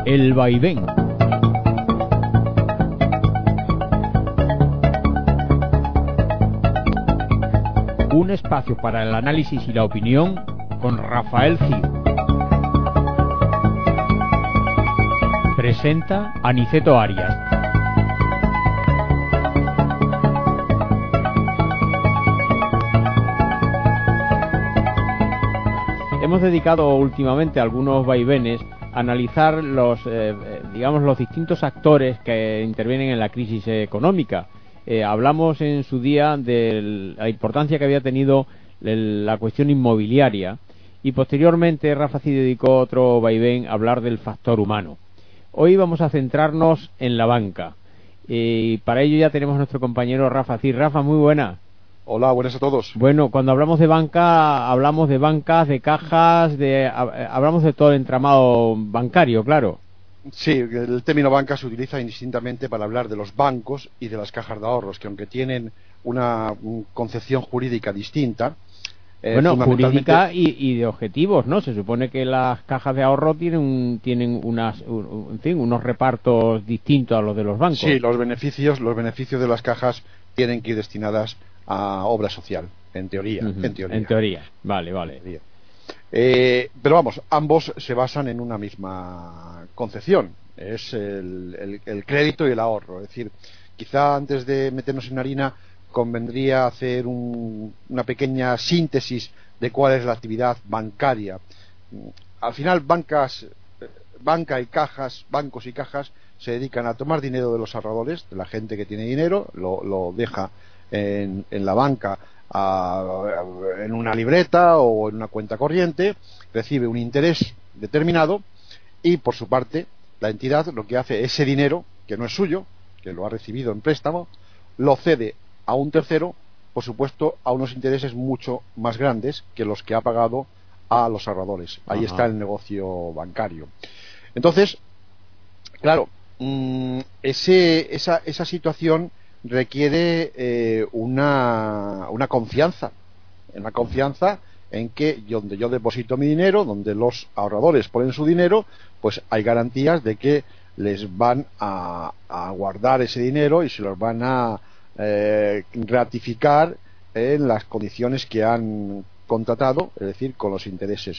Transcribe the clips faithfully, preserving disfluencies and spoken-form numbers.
El vaivén. Un espacio para el análisis y la opinión con Rafael Cid. Presenta Aniceto Arias. Hemos dedicado últimamente algunos vaivenes a analizar los, eh, digamos, los distintos actores que intervienen en la crisis económica. Eh, hablamos en su día de la importancia que había tenido el, la cuestión inmobiliaria, y posteriormente Rafa Cid dedicó otro vaivén a hablar del factor humano. Hoy vamos a centrarnos en la banca, y para ello ya tenemos a nuestro compañero Rafa Cid. Rafa, muy buena. Hola, buenas a todos. Bueno, cuando hablamos de banca, hablamos de bancas, de cajas, de hablamos de todo el entramado bancario, claro. Sí, el término banca se utiliza indistintamente para hablar de los bancos y de las cajas de ahorros, que aunque tienen una concepción jurídica distinta, eh, bueno, jurídica y, y de objetivos, ¿no? Se supone que las cajas de ahorro tienen un, tienen unas, un, en fin, unos repartos distintos a los de los bancos. Sí, los beneficios, los beneficios de las cajas tienen que ir destinadas a obra social, en teoría. Uh-huh. En teoría. En teoría, vale, vale. Eh, pero vamos, ambos se basan en una misma concepción, es el, el, el crédito y el ahorro. Es decir, quizá antes de meternos en harina convendría hacer un, una pequeña síntesis de cuál es la actividad bancaria. Al final, bancas, banca y cajas, bancos y cajas se dedican a tomar dinero de los ahorradores, de la gente que tiene dinero, lo, lo deja en, en la banca, a, en una libreta o en una cuenta corriente, recibe un interés determinado y por su parte la entidad lo que hace, ese dinero que no es suyo, que lo ha recibido en préstamo, lo cede a un tercero, por supuesto a unos intereses mucho más grandes que los que ha pagado a los ahorradores. Ahí Ajá. está el negocio bancario. Entonces, claro, mmm, ese, esa, esa situación requiere eh, una, una confianza, una confianza en que yo, donde yo deposito mi dinero, donde los ahorradores ponen su dinero, pues hay garantías de que les van a, a guardar ese dinero y se los van a eh, ratificar en las condiciones que han contratado, es decir, con los intereses.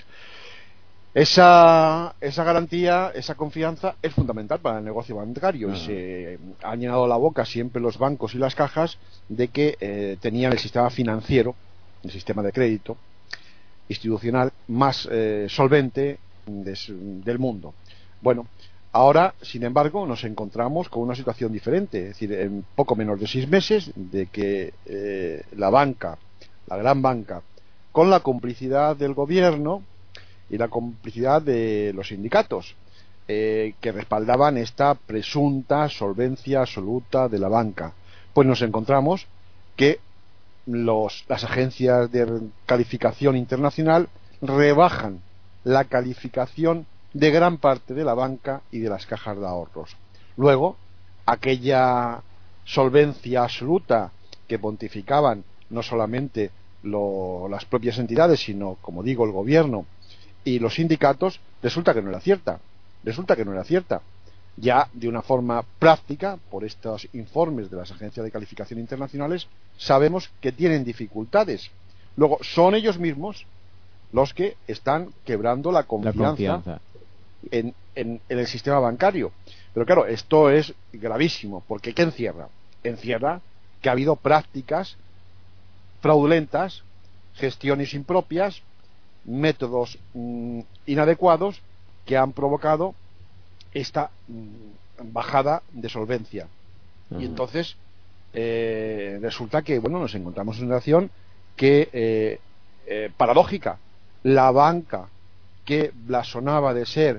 Esa, esa garantía, esa confianza es fundamental para el negocio bancario. Uh-huh. Y se han llenado la boca siempre los bancos y las cajas de que eh, tenían el sistema financiero, el sistema de crédito institucional más eh, solvente des, del mundo. Bueno, ahora, sin embargo, nos encontramos con una situación diferente. Es decir, en poco menos de seis meses de que eh, la banca, la gran banca, con la complicidad del gobierno y la complicidad de los sindicatos eh, que respaldaban esta presunta solvencia absoluta de la banca, pues nos encontramos que los, las agencias de calificación internacional rebajan la calificación de gran parte de la banca y de las cajas de ahorros. Luego, aquella solvencia absoluta que pontificaban no solamente lo, las propias entidades, sino, como digo, el gobierno y los sindicatos, resulta que no era cierta. Resulta que no era cierta. Ya de una forma práctica, por estos informes de las agencias de calificación internacionales, sabemos que tienen dificultades. Luego, son ellos mismos los que están quebrando la confianza, la confianza. En, en, en el sistema bancario. Pero claro, esto es gravísimo, porque ¿qué encierra? Encierra que ha habido prácticas fraudulentas, gestiones impropias, métodos mmm, inadecuados que han provocado esta mmm, bajada de solvencia. Uh-huh. Y entonces eh, resulta que bueno nos encontramos en una situación que eh, eh, paradójica. La banca que blasonaba de ser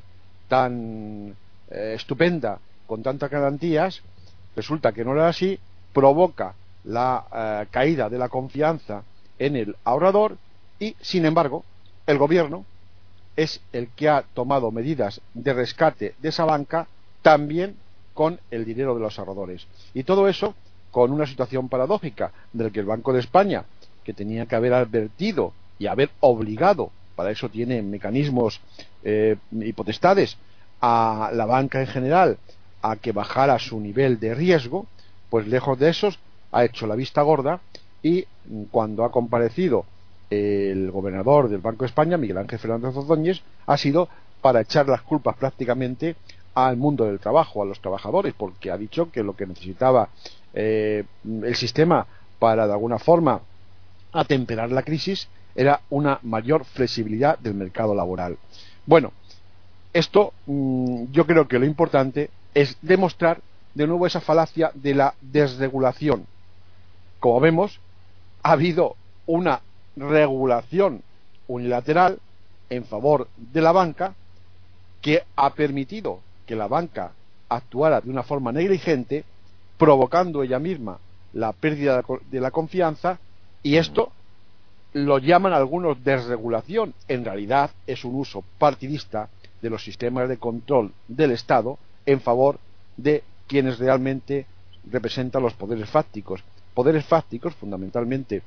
tan eh, estupenda, con tantas garantías, resulta que no era así, provoca la eh, caída de la confianza en el ahorrador y, sin embargo, el gobierno es el que ha tomado medidas de rescate de esa banca también con el dinero de los ahorradores. Y todo eso con una situación paradójica del que el Banco de España, que tenía que haber advertido y haber obligado, para eso tiene mecanismos eh, y potestades, a la banca en general a que bajara su nivel de riesgo, pues lejos de esos ha hecho la vista gorda, y cuando ha comparecido el gobernador del Banco de España, Miguel Ángel Fernández Ordóñez, ha sido para echar las culpas prácticamente al mundo del trabajo, a los trabajadores, porque ha dicho que lo que necesitaba eh, el sistema para de alguna forma atemperar la crisis era una mayor flexibilidad del mercado laboral. Bueno, esto mmm, yo creo que lo importante es demostrar de nuevo esa falacia de la desregulación. Como vemos, ha habido una regulación unilateral en favor de la banca que ha permitido que la banca actuara de una forma negligente, provocando ella misma la pérdida de la confianza, y esto lo llaman algunos desregulación. En realidad es un uso partidista de los sistemas de control del Estado en favor de quienes realmente representan los poderes fácticos. Poderes fácticos, fundamentalmente,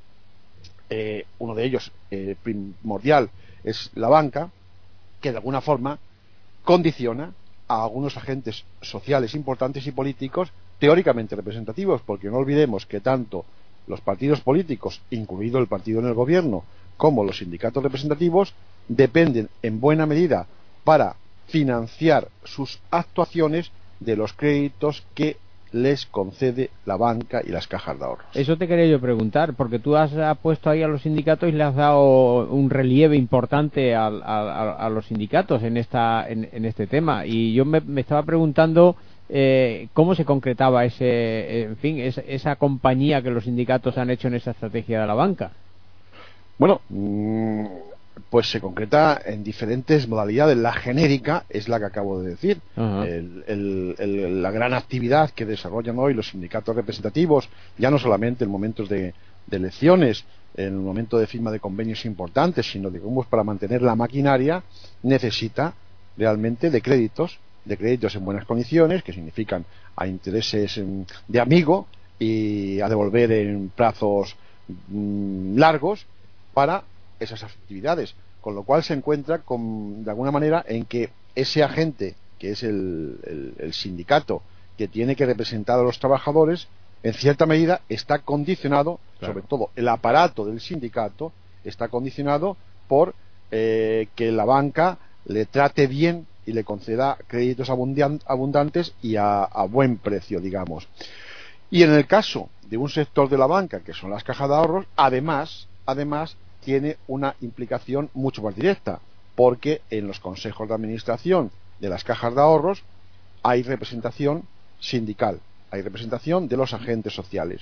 eh, uno de ellos eh, primordial es la banca, que de alguna forma condiciona a algunos agentes sociales importantes y políticos teóricamente representativos, porque no olvidemos que tanto los partidos políticos, incluido el partido en el gobierno, como los sindicatos representativos, dependen en buena medida para financiar sus actuaciones de los créditos que les concede la banca y las cajas de ahorros. Eso te quería yo preguntar, porque tú has, has puesto ahí a los sindicatos y le has dado un relieve importante a, a, a los sindicatos en esta en, en este tema, y yo me, me estaba preguntando eh, cómo se concretaba ese, en fin, esa, esa compañía que los sindicatos han hecho en esa estrategia de la banca. Bueno, mmm, pues se concreta en diferentes modalidades. La genérica es la que acabo de decir. Uh-huh. el, el, el, la gran actividad que desarrollan hoy los sindicatos representativos, ya no solamente en momentos de, de elecciones, en el momento de firma de convenios importantes, sino digamos para mantener la maquinaria, necesita realmente de créditos, de créditos en buenas condiciones, que significan a intereses en, de amigo y a devolver en plazos mmm, largos para esas actividades, con lo cual se encuentra con, de alguna manera en que ese agente que es el, el, el sindicato que tiene que representar a los trabajadores, en cierta medida está condicionado, claro, sobre todo el aparato del sindicato está condicionado por eh, que la banca le trate bien y le conceda créditos abundantes y a, a buen precio, digamos. Y en el caso de un sector de la banca que son las cajas de ahorros, además además tiene una implicación mucho más directa, porque en los consejos de administración de las cajas de ahorros hay representación sindical, hay representación de los agentes sociales.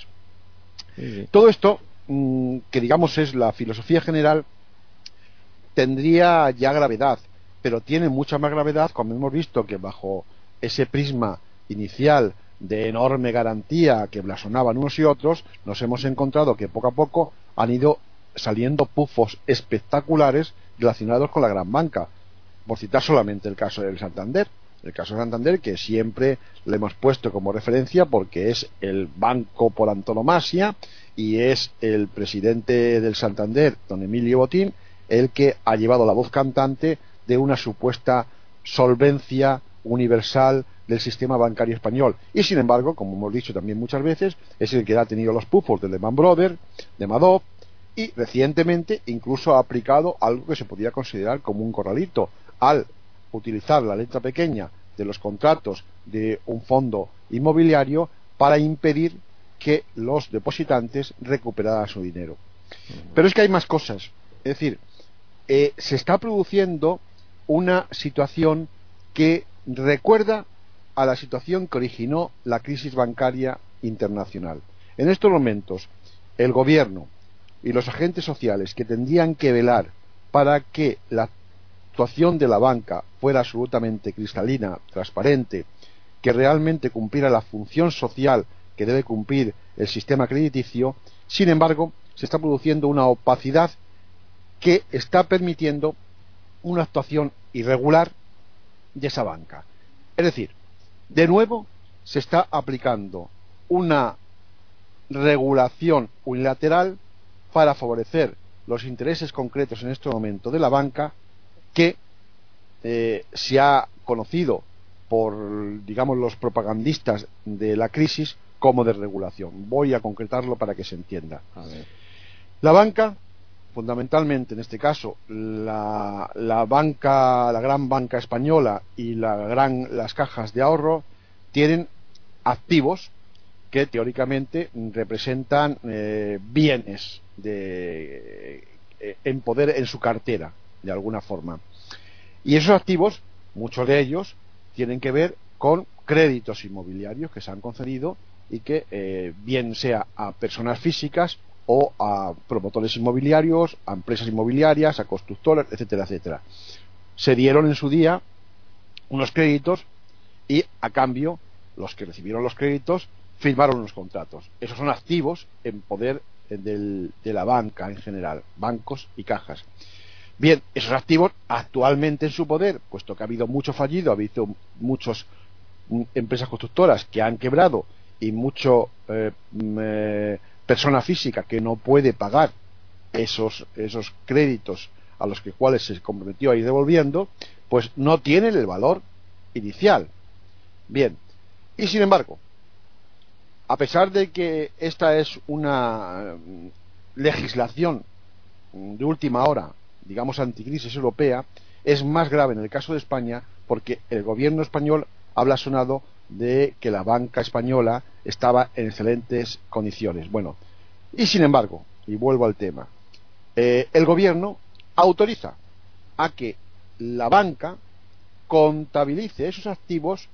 Sí. Todo esto, mmm, que digamos es la filosofía general, tendría ya gravedad, pero tiene mucha más gravedad cuando hemos visto que bajo ese prisma inicial de enorme garantía que blasonaban unos y otros, nos hemos encontrado que poco a poco han ido saliendo pufos espectaculares relacionados con la gran banca. Por citar solamente el caso del Santander, el caso de Santander, que siempre le hemos puesto como referencia porque es el banco por antonomasia y es el presidente del Santander, don Emilio Botín, el que ha llevado la voz cantante de una supuesta solvencia universal del sistema bancario español, y sin embargo, como hemos dicho también muchas veces, es el que ha tenido los pufos de Lehman Brothers, de Madoff, y recientemente incluso ha aplicado algo que se podría considerar como un corralito al utilizar la letra pequeña de los contratos de un fondo inmobiliario para impedir que los depositantes recuperaran su dinero. Pero es que hay más cosas, es decir, eh, se está produciendo una situación que recuerda a la situación que originó la crisis bancaria internacional. En estos momentos, el gobierno y los agentes sociales que tendrían que velar para que la actuación de la banca fuera absolutamente cristalina, transparente, que realmente cumpliera la función social que debe cumplir el sistema crediticio, sin embargo, se está produciendo una opacidad que está permitiendo una actuación irregular de esa banca. Es decir, de nuevo se está aplicando una regulación unilateral para favorecer los intereses concretos en este momento de la banca, que eh, se ha conocido por, digamos, los propagandistas de la crisis como desregulación. Voy a concretarlo para que se entienda. A ver. La banca, fundamentalmente en este caso, la, la banca, la gran banca española y la gran, las cajas de ahorro tienen activos que teóricamente representan eh, bienes de, eh, en poder en su cartera, de alguna forma. Y esos activos, muchos de ellos, tienen que ver con créditos inmobiliarios que se han concedido y que eh, bien sea a personas físicas o a promotores inmobiliarios, a empresas inmobiliarias, a constructoras, etcétera, etcétera. Se dieron en su día unos créditos y a cambio los que recibieron los créditos firmaron los contratos. Esos son activos en poder del, de la banca en general, bancos y cajas. Bien, esos activos actualmente en su poder, puesto que ha habido mucho fallido, ha habido muchas empresas constructoras que han quebrado y mucho eh, eh, persona física que no puede pagar esos, esos créditos a los que cuales se comprometió a ir devolviendo, pues no tienen el valor inicial. Bien, y sin embargo, a pesar de que esta es una legislación de última hora, digamos anticrisis europea, es más grave en el caso de España porque el gobierno español ha blasonado de que la banca española estaba en excelentes condiciones. Bueno, y sin embargo, y vuelvo al tema, eh, el gobierno autoriza a que la banca contabilice esos activos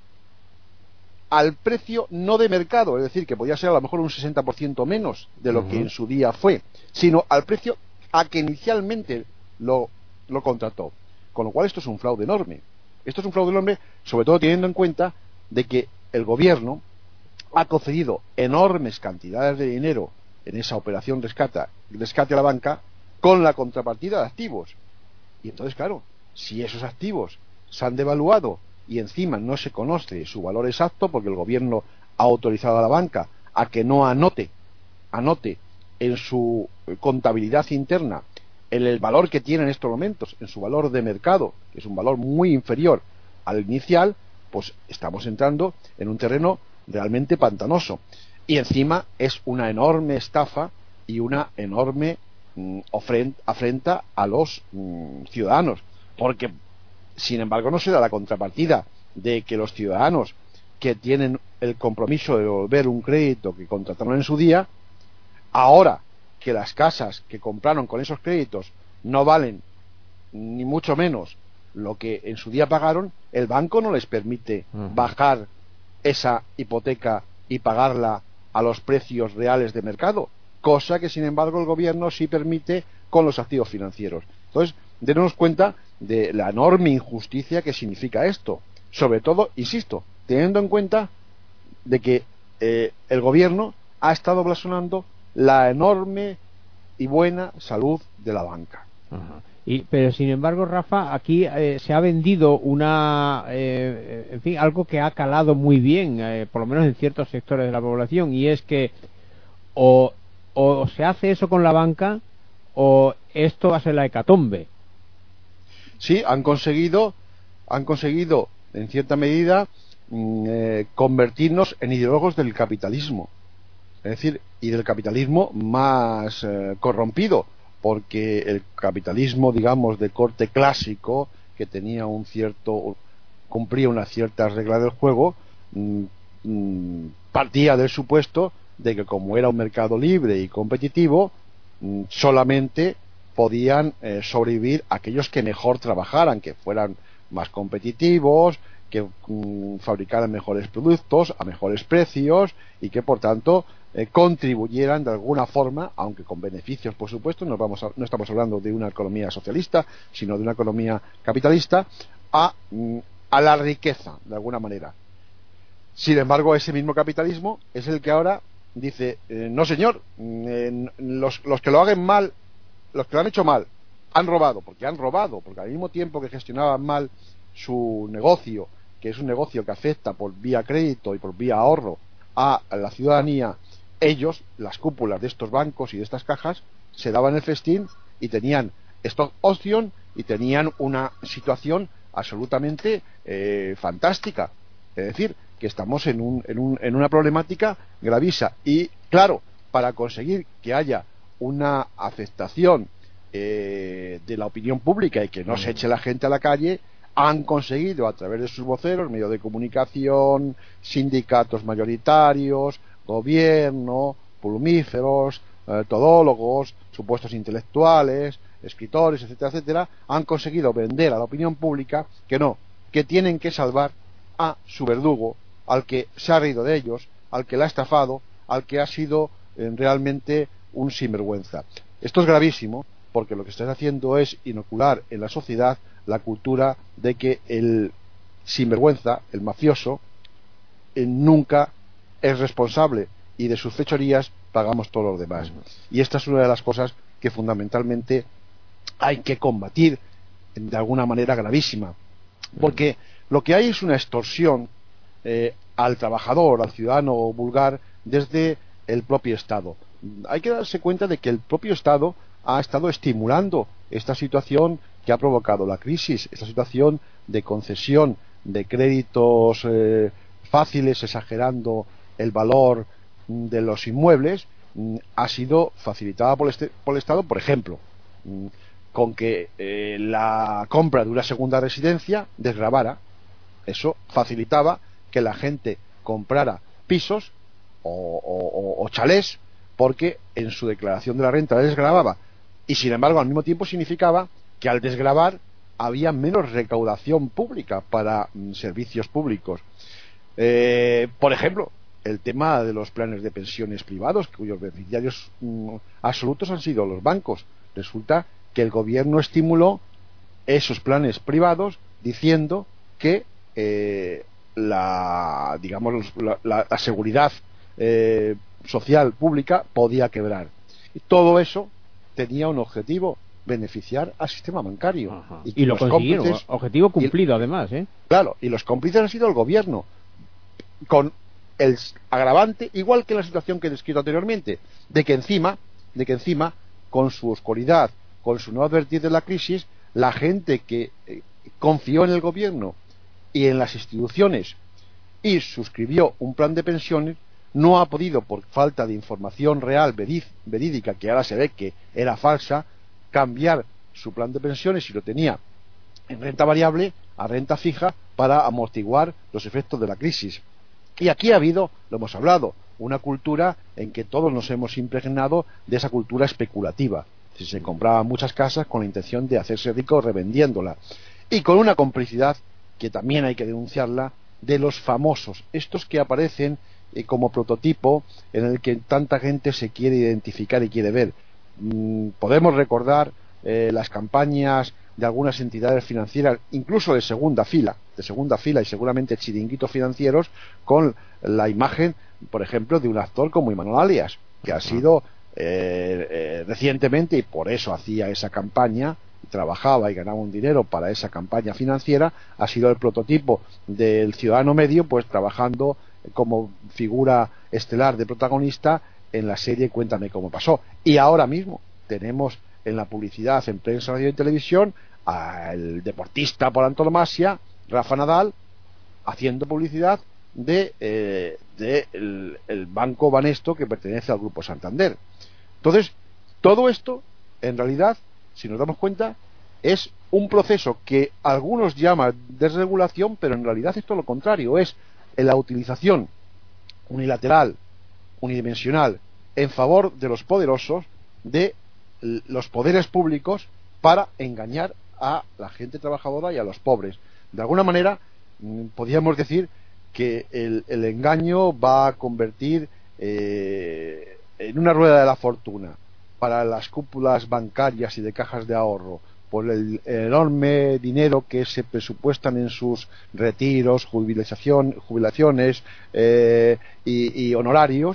al precio no de mercado, es decir, que podía ser a lo mejor un sesenta por ciento menos de lo uh-huh. que en su día fue, sino al precio a que inicialmente lo, lo contrató. Con lo cual esto es un fraude enorme. Esto es un fraude enorme, sobre todo teniendo en cuenta de que el gobierno ha concedido enormes cantidades de dinero en esa operación rescata, rescate a la banca con la contrapartida de activos. Y entonces, claro, si esos activos se han devaluado y encima no se conoce su valor exacto porque el gobierno ha autorizado a la banca a que no anote anote en su contabilidad interna en el valor que tiene en estos momentos, en su valor de mercado, que es un valor muy inferior al inicial, pues estamos entrando en un terreno realmente pantanoso. Y encima es una enorme estafa y una enorme mm, afrenta a los mm, ciudadanos, porque sin embargo no se da la contrapartida de que los ciudadanos que tienen el compromiso de devolver un crédito que contrataron en su día, ahora que las casas que compraron con esos créditos no valen ni mucho menos lo que en su día pagaron, el banco no les permite uh-huh. bajar esa hipoteca y pagarla a los precios reales de mercado, cosa que sin embargo el gobierno sí permite con los activos financieros. Entonces, denos cuenta de la enorme injusticia que significa esto, sobre todo, insisto, teniendo en cuenta de que eh, el gobierno ha estado blasonando la enorme y buena salud de la banca. Ajá. Y, pero sin embargo, Rafa, aquí eh, se ha vendido una, eh, en fin, algo que ha calado muy bien, eh, por lo menos en ciertos sectores de la población, y es que o, o se hace eso con la banca o esto va a ser la hecatombe. Sí, han conseguido, han conseguido en cierta medida mm, eh, convertirnos en ideólogos del capitalismo. Es decir, y del capitalismo más eh, corrompido, porque el capitalismo, digamos, de corte clásico, que tenía un cierto, cumplía unas ciertas reglas del juego, mmm, mmm, partía del supuesto de que como era un mercado libre y competitivo, mmm, solamente podían eh, sobrevivir aquellos que mejor trabajaran, que fueran más competitivos, que mmm, fabricaran mejores productos a mejores precios y que por tanto eh, contribuyeran de alguna forma, aunque con beneficios por supuesto, no, vamos a, no estamos hablando de una economía socialista sino de una economía capitalista, a, mmm, a la riqueza de alguna manera. Sin embargo, ese mismo capitalismo es el que ahora dice eh, no señor, eh, los, los que lo hagan mal, los que lo han hecho mal han robado, porque han robado, porque al mismo tiempo que gestionaban mal su negocio, que es un negocio que afecta por vía crédito y por vía ahorro a la ciudadanía, ellos, las cúpulas de estos bancos y de estas cajas, se daban el festín y tenían stock option y tenían una situación absolutamente eh, fantástica. Es decir, que estamos en, un, en, un, en una problemática gravísima. Y claro, para conseguir que haya una aceptación eh, de la opinión pública y que no se eche la gente a la calle, han conseguido a través de sus voceros, medios de comunicación, sindicatos mayoritarios, gobierno, plumíferos, eh, todólogos, supuestos intelectuales, escritores, etcétera, etcétera, han conseguido vender a la opinión pública que no, que tienen que salvar a su verdugo, al que se ha reído de ellos, al que la ha estafado, al que ha sido eh, realmente un sinvergüenza. Esto es gravísimo, porque lo que estás haciendo es inocular en la sociedad la cultura de que el sinvergüenza, el mafioso, eh, nunca es responsable, y de sus fechorías pagamos todos los demás. Y esta es una de las cosas que fundamentalmente hay que combatir de alguna manera gravísima, porque lo que hay es una extorsión eh, al trabajador, al ciudadano vulgar, desde el propio Estado. Hay que darse cuenta de que el propio Estado ha estado estimulando esta situación que ha provocado la crisis, esta situación de concesión de créditos eh, fáciles, exagerando el valor de los inmuebles, ha sido facilitada por, este, por el Estado, por ejemplo, con que eh, la compra de una segunda residencia desgravara. Eso facilitaba que la gente comprara pisos o, o, o chalés, porque en su declaración de la renta desgravaba, y sin embargo al mismo tiempo significaba que al desgravar había menos recaudación pública para mm, servicios públicos. Eh, por ejemplo, el tema de los planes de pensiones privados, cuyos beneficiarios mm, absolutos han sido los bancos. Resulta que el gobierno estimuló esos planes privados diciendo que eh, la digamos la, la, la seguridad eh, social pública podía quebrar. Y todo eso tenía un objetivo: beneficiar al sistema bancario. Ajá. Y, y lo consiguieron, objetivo cumplido y, además, ¿eh? Claro, y los cómplices han sido el gobierno, con el agravante, igual que la situación que he descrito anteriormente, de que encima, de que encima, con su oscuridad, con su no advertir de la crisis, la gente que eh, confió en el gobierno y en las instituciones y suscribió un plan de pensiones, no ha podido, por falta de información real, verídica, que ahora se ve que era falsa, cambiar su plan de pensiones, si lo tenía en renta variable, a renta fija, para amortiguar los efectos de la crisis. Y aquí ha habido, lo hemos hablado, una cultura en que todos nos hemos impregnado de esa cultura especulativa. Si se compraban muchas casas con la intención de hacerse rico revendiéndola, y con una complicidad que también hay que denunciarla, de los famosos, estos que aparecen eh, como prototipo en el que tanta gente se quiere identificar y quiere ver. Mm, podemos recordar eh, las campañas de algunas entidades financieras, incluso de segunda fila, de segunda fila y seguramente chiringuitos financieros, con la imagen, por ejemplo, de un actor como Imanol Alias, que ha sido eh, eh, recientemente, y por eso hacía esa campaña, trabajaba y ganaba un dinero para esa campaña financiera, ha sido el prototipo del ciudadano medio, pues trabajando como figura estelar de protagonista en la serie Cuéntame cómo pasó. Y ahora mismo tenemos en la publicidad, en prensa, radio y televisión, al deportista por antonomasia, Rafa Nadal, haciendo publicidad de, eh, de el, el Banco Banesto, que pertenece al Grupo Santander. Entonces, todo esto, en realidad, si nos damos cuenta, es un proceso que algunos llaman desregulación, pero en realidad esto es lo contrario, es la utilización unilateral, unidimensional, en favor de los poderosos, de los poderes públicos, para engañar a la gente trabajadora y a los pobres. De alguna manera, podríamos decir que el, el engaño va a convertir eh, en una rueda de la fortuna para las cúpulas bancarias y de cajas de ahorro, por el, el enorme dinero que se presupuestan en sus retiros, jubilación, jubilaciones eh, y, y honorarios,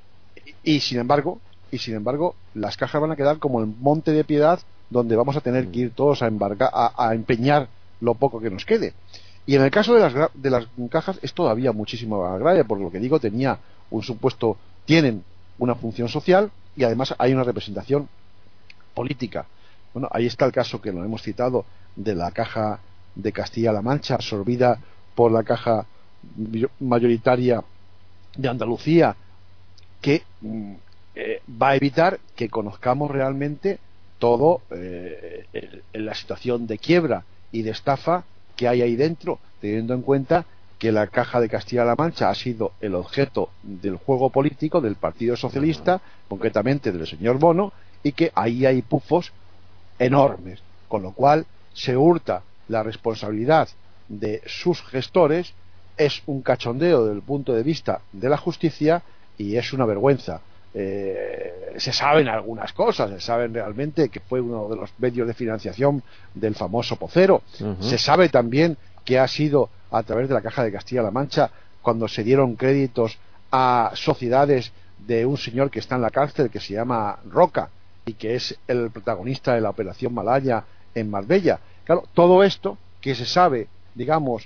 y, y sin embargo, y sin embargo, las cajas van a quedar como el monte de piedad, donde vamos a tener que ir todos a, embargar, a, a empeñar lo poco que nos quede. Y en el caso de las, de las cajas es todavía muchísimo más grave, por lo que digo, tenía un supuesto, tienen una función social y además hay una representación política. Bueno, ahí está el caso que lo hemos citado de la caja de Castilla-La Mancha, absorbida por la caja mayoritaria de Andalucía, que mm, eh, va a evitar que conozcamos realmente todo eh, el, el, la situación de quiebra y de estafa que hay ahí dentro, teniendo en cuenta que la Caja de Castilla-La Mancha ha sido el objeto del juego político del Partido Socialista, concretamente del señor Bono, y que ahí hay pufos enormes, con lo cual se hurta la responsabilidad de sus gestores. Es un cachondeo desde el punto de vista de la justicia y es una vergüenza. Eh, se saben algunas cosas, se saben realmente que fue uno de los medios de financiación del famoso Pocero. Uh-huh. Se sabe también que ha sido a través de la Caja de Castilla-La Mancha cuando se dieron créditos a sociedades de un señor que está en la cárcel, que se llama Roca y que es el protagonista de la Operación Malaya en Marbella. Claro, todo esto que se sabe, digamos,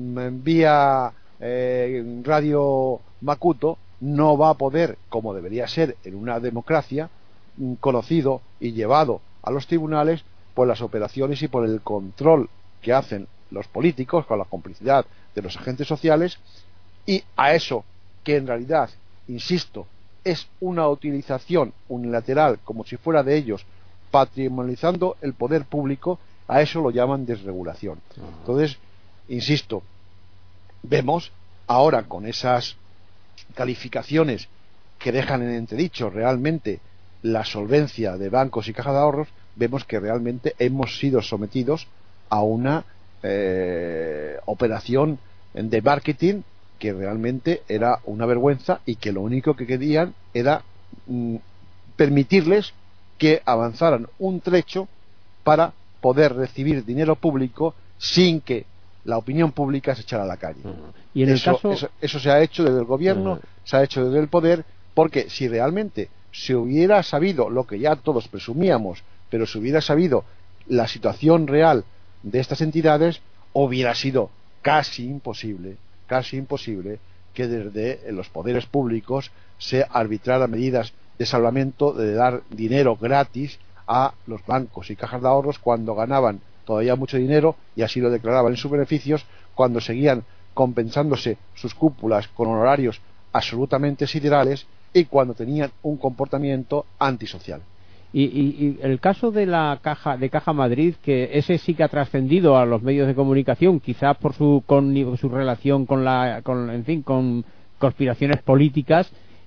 vía eh, Radio Macuto, no va a poder, como debería ser en una democracia, conocido y llevado a los tribunales por las operaciones y por el control que hacen los políticos con la complicidad de los agentes sociales, y a eso que en realidad, insisto, es una utilización unilateral como si fuera de ellos, patrimonializando el poder público, a eso lo llaman desregulación. Entonces, insisto, vemos ahora con esas calificaciones que dejan en entredicho realmente la solvencia de bancos y cajas de ahorros, vemos que realmente hemos sido sometidos a una eh, operación de marketing que realmente era una vergüenza y que lo único que querían era mm, permitirles que avanzaran un trecho para poder recibir dinero público sin que la opinión pública se echara a la calle. Uh-huh. Y en eso, el caso... eso, eso se ha hecho desde el gobierno, uh-huh. se ha hecho desde el poder, porque si realmente se hubiera sabido lo que ya todos presumíamos, pero se hubiera sabido la situación real de estas entidades, hubiera sido casi imposible, casi imposible que desde los poderes públicos se arbitraran medidas de salvamento, de dar dinero gratis a los bancos y cajas de ahorros cuando ganaban todavía mucho dinero, y así lo declaraban en sus beneficios, cuando seguían compensándose sus cúpulas con honorarios absolutamente siderales y cuando tenían un comportamiento antisocial. Y, y, y el caso de la caja de Caja Madrid, que ese sí que ha trascendido a los medios de comunicación, quizás por su con, su relación con la con en fin con conspiraciones políticas.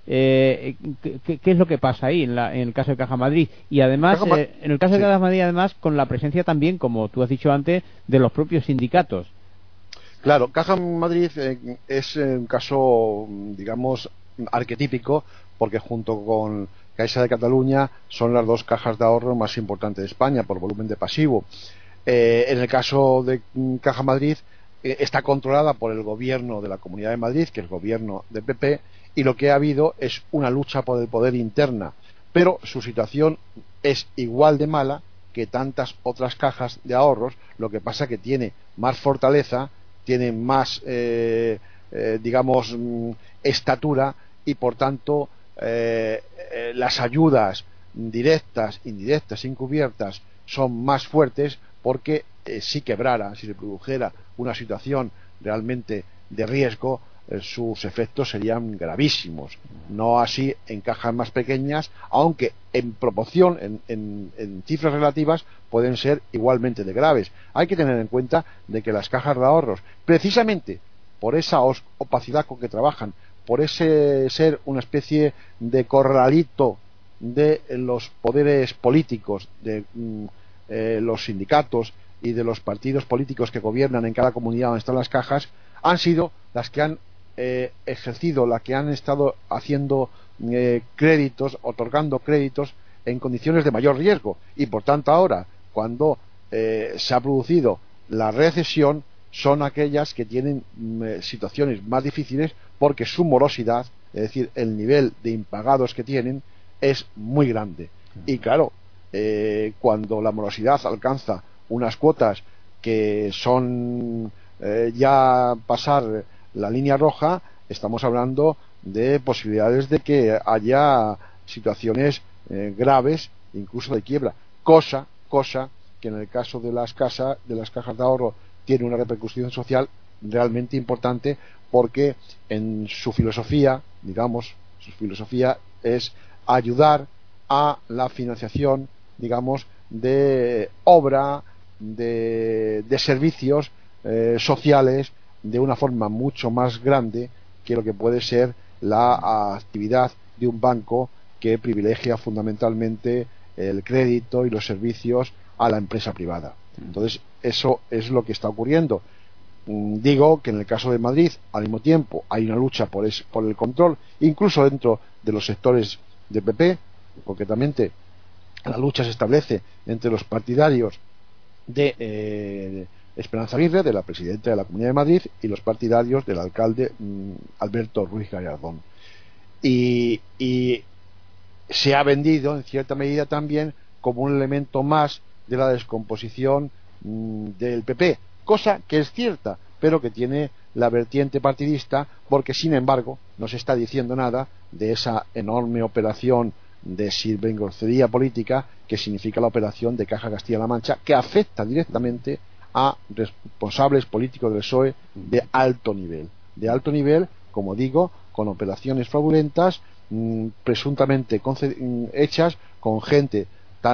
Eh, ¿qué, ¿Qué es lo que pasa ahí en, la, en el caso de Caja Madrid? Y además, Caja eh, en el caso de sí. Caja Madrid, además, con la presencia también, como tú has dicho antes, de los propios sindicatos. Claro, Caja Madrid eh, es un caso, digamos, arquetípico, porque junto con Caixa de Cataluña son las dos cajas de ahorro más importantes de España por volumen de pasivo. Eh, en el caso de Caja Madrid, eh, está controlada por el gobierno de la Comunidad de Madrid, que es el gobierno del P P, y lo que ha habido es una lucha por el poder interna, pero su situación es igual de mala que tantas otras cajas de ahorros, lo que pasa que tiene más fortaleza, tiene más eh, eh, digamos mm, estatura, y por tanto eh, eh, las ayudas directas, indirectas, encubiertas son más fuertes, porque eh, si quebrara, si se produjera una situación realmente de riesgo, sus efectos serían gravísimos. No así en cajas más pequeñas, aunque en proporción, en, en, en cifras relativas, pueden ser igualmente de graves. Hay que tener en cuenta de que las cajas de ahorros, precisamente por esa opacidad con que trabajan, por ese ser una especie de corralito de los poderes políticos, de mm, eh, los sindicatos y de los partidos políticos que gobiernan en cada comunidad donde están las cajas, han sido las que han Eh, ejercido, la que han estado haciendo eh, créditos, otorgando créditos en condiciones de mayor riesgo, y por tanto ahora cuando eh, se ha producido la recesión son aquellas que tienen eh, situaciones más difíciles, porque su morosidad, es decir, el nivel de impagados que tienen es muy grande. Y claro, eh, cuando la morosidad alcanza unas cuotas que son eh, ya pasar la línea roja, estamos hablando de posibilidades de que haya situaciones eh, graves, incluso de quiebra, cosa cosa que en el caso de las casas, de las cajas de ahorro tiene una repercusión social realmente importante, porque en su filosofía, digamos, su filosofía es ayudar a la financiación, digamos, de obra, de, de servicios eh, sociales, de una forma mucho más grande que lo que puede ser la actividad de un banco que privilegia fundamentalmente el crédito y los servicios a la empresa privada. Entonces, eso es lo que está ocurriendo. Digo que en el caso de Madrid, al mismo tiempo, hay una lucha por, es, por el control, incluso dentro de los sectores del P P, concretamente la lucha se establece entre los partidarios de eh, Esperanza Aguirre, de la presidenta de la Comunidad de Madrid, y los partidarios del alcalde mmm, Alberto Ruiz Gallardón. Y, y se ha vendido, en cierta medida, también como un elemento más de la descomposición mmm, del P P, cosa que es cierta, pero que tiene la vertiente partidista, porque sin embargo no se está diciendo nada de esa enorme operación de sinvergüencería política que significa la operación de Caja Castilla-La Mancha, que afecta directamente a responsables políticos del P S O E de alto nivel, de alto nivel, como digo, con operaciones fraudulentas, mmm, presuntamente hechas con gente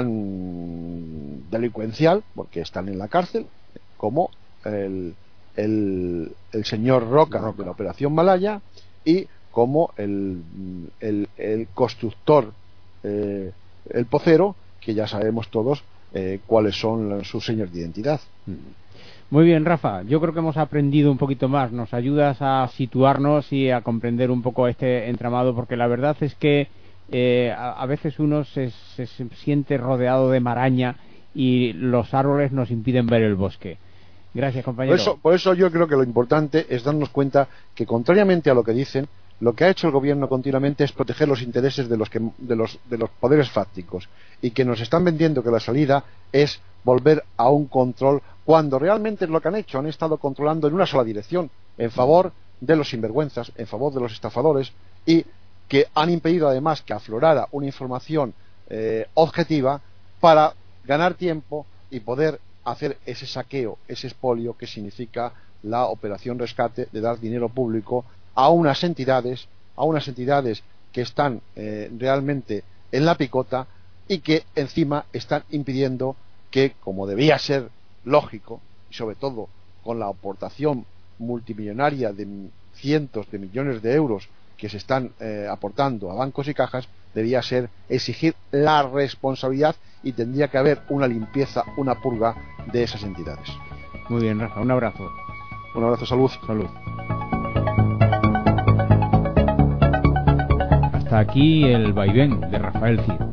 tan delincuencial, porque están en la cárcel, como el, el, el señor Roca, Roca de la operación Malaya, y como el, el, el constructor, eh, el Pocero, que ya sabemos todos eh, cuáles son sus señas de identidad. Muy bien, Rafa, yo creo que hemos aprendido un poquito más, nos ayudas a situarnos y a comprender un poco este entramado, porque la verdad es que eh, a, a veces uno se, se, se siente rodeado de maraña y los árboles nos impiden ver el bosque. Gracias, compañero. Por eso, por eso yo creo que lo importante es darnos cuenta que, contrariamente a lo que dicen, lo que ha hecho el gobierno continuamente es proteger los intereses de los, que, de los, de los poderes fácticos, y que nos están vendiendo que la salida es volver a un control, cuando realmente es lo que han hecho. Han estado controlando en una sola dirección, en favor de los sinvergüenzas, en favor de los estafadores, y que han impedido además que aflorara una información eh, objetiva para ganar tiempo y poder hacer ese saqueo, ese expolio que significa la operación rescate, de dar dinero público a unas entidades, a unas entidades que están eh, realmente en la picota, y que encima están impidiendo que, como debía ser lógico, y sobre todo con la aportación multimillonaria de cientos de millones de euros que se están eh, aportando a bancos y cajas, debía ser exigir la responsabilidad, y tendría que haber una limpieza, una purga de esas entidades. Muy bien, Rafa, un abrazo. Un abrazo, salud. Salud. Hasta aquí el vaivén de Rafael Cid.